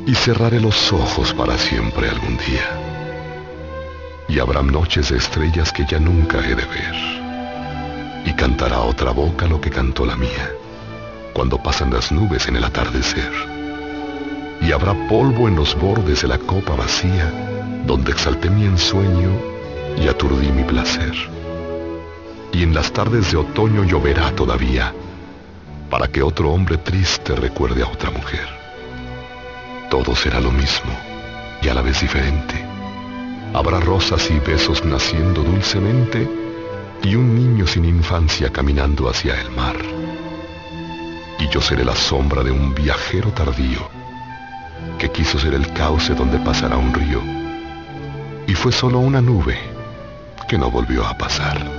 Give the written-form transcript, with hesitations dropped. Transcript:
y cerraré los ojos para siempre algún día. Y habrá noches de estrellas que ya nunca he de ver. Y cantará otra boca lo que cantó la mía, cuando pasan las nubes en el atardecer. Y habrá polvo en los bordes de la copa vacía, donde exalté mi ensueño y aturdí mi placer. Y en las tardes de otoño lloverá todavía, para que otro hombre triste recuerde a otra mujer. Todo será lo mismo y a la vez diferente. Habrá rosas y besos naciendo dulcemente y un niño sin infancia caminando hacia el mar. Y yo seré la sombra de un viajero tardío que quiso ser el cauce donde pasará un río y fue solo una nube que no volvió a pasar.